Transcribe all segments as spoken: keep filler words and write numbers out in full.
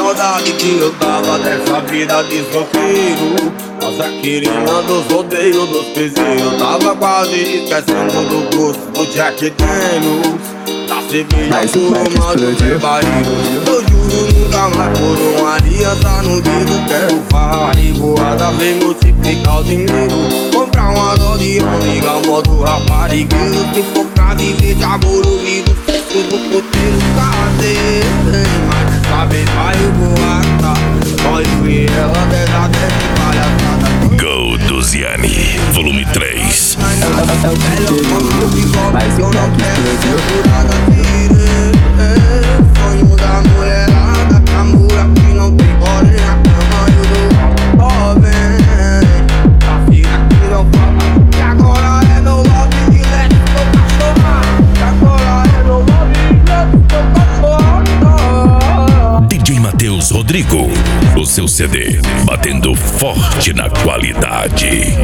saudade que eu tava dessa vida de solteiro. Nossa querida dos rodeios, dos pezinhos. Eu tava quase esquecendo do gosto do Jack Daniels, da cerveja turma do meu barrigo. Eu juro nunca mais por uma aliança no dedo. Quero farra revoada, vem multiplicar o dinheiro. Comprar uma dó de amiga, modo raparigueiro. Se for pra viver de amor unido, tudo puteiro caseiro. Mas dessa vez vai voar. Pode ver ela dessa dessa palhaçada. Go do Ziani, volume três. Mas eu não quero ser curada, sonho da mulherada, amor aqui não tem porém na cama. Eu dou jovem, a filha que não fala. E agora é meu love e let meu cachorro. E agora é meu love e let meu cachorro. D J Matheus Rodrigo, o seu C D batendo forte na qualidade.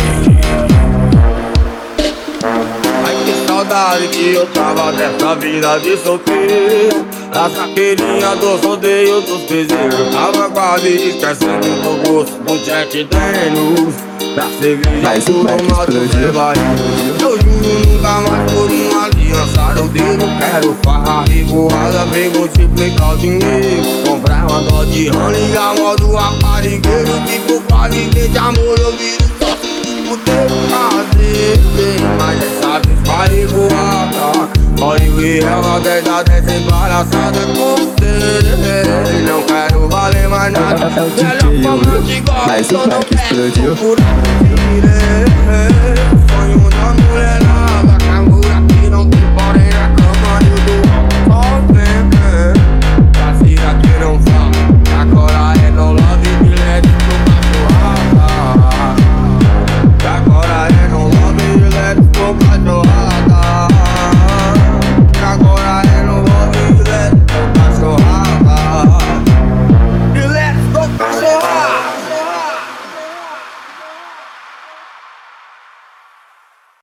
Ai que saudade que eu tava dessa vida de solteiro, da saqueirinha dos rodeios, dos bezerros. Tava quase esquecendo do gosto do Jack Daniels, da cerveja turma do meu barrigo. Eu juro nunca mais por uma aliança no dedo. Quero farra revoada, vem multiplicar o dinheiro. Comprar uma dó de honey, a modo raparigueiro. Tipo pra viver de amor, eu viro só puteiro caseiro. Mas dessa vez vai voar. Pode ver ela dez a dez sem palhaçada com você. Não quero valer mais nada. É o D J, mas o Mac explodiu. Sonho da mulher